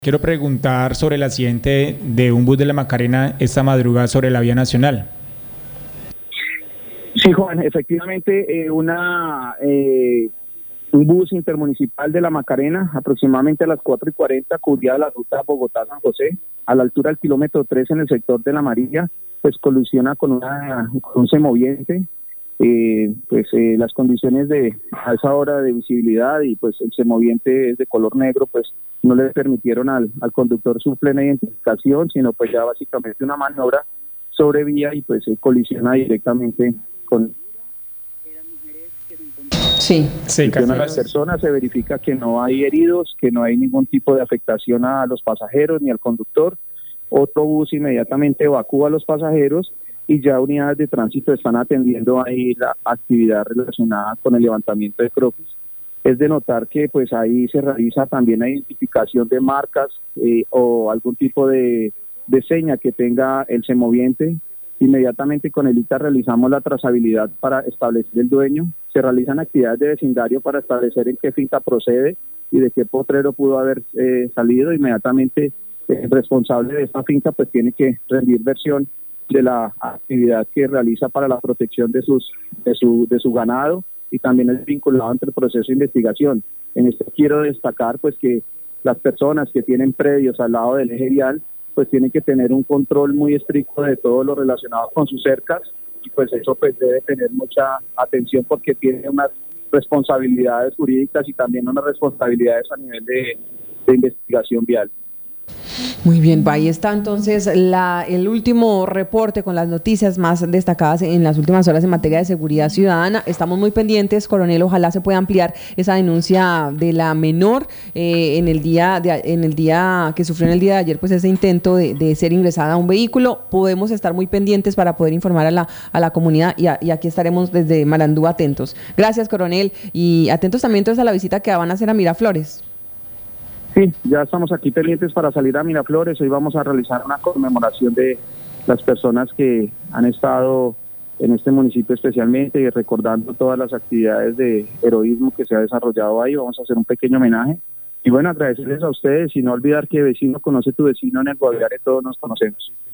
Quiero preguntar sobre el accidente de un bus de la Macarena esta madrugada sobre la vía nacional. Sí, Juan, efectivamente, un bus intermunicipal de la Macarena, aproximadamente a las 4:40, cubría la ruta Bogotá-San José, a la altura del kilómetro 3 en el sector de La Amarilla, pues colisiona con un semoviente. Las condiciones a esa hora de visibilidad y pues el semoviente es de color negro, pues no le permitieron al conductor su plena identificación, sino pues ya básicamente una maniobra sobre vía y pues colisiona directamente con las personas. Se verifica que no hay heridos, que no hay ningún tipo de afectación a los pasajeros ni al conductor. Otro bus inmediatamente evacúa a los pasajeros y ya unidades de tránsito están atendiendo ahí la actividad relacionada con el levantamiento de croquis. Es de notar que pues ahí se realiza también la identificación de marcas o algún tipo de seña que tenga el semoviente. Inmediatamente con el ITA realizamos la trazabilidad para establecer el dueño. Se realizan actividades de vecindario para establecer en qué finca procede y de qué potrero pudo haber salido. Inmediatamente el responsable de esta finca pues tiene que rendir versión de la actividad que realiza para la protección de su ganado, y también es vinculado ante el proceso de investigación. En esto quiero destacar pues que las personas que tienen predios al lado del eje vial pues tienen que tener un control muy estricto de todo lo relacionado con sus cercas, y pues eso pues debe tener mucha atención porque tiene unas responsabilidades jurídicas y también unas responsabilidades a nivel de investigación vial. Muy bien, ahí está entonces el último reporte con las noticias más destacadas en las últimas horas en materia de seguridad ciudadana. Estamos muy pendientes, coronel, ojalá se pueda ampliar esa denuncia de la menor en el día que sufrió en el día de ayer, pues ese intento de ser ingresada a un vehículo. Podemos estar muy pendientes para poder informar a la comunidad y aquí estaremos desde Marandú atentos. Gracias, coronel, y atentos también entonces a la visita que van a hacer a Miraflores. Sí, ya estamos aquí pendientes para salir a Miraflores. Hoy vamos a realizar una conmemoración de las personas que han estado en este municipio especialmente, y recordando todas las actividades de heroísmo que se ha desarrollado ahí. Vamos a hacer un pequeño homenaje y bueno, agradecerles a ustedes y no olvidar que vecino conoce tu vecino. En el Guaviare todos nos conocemos.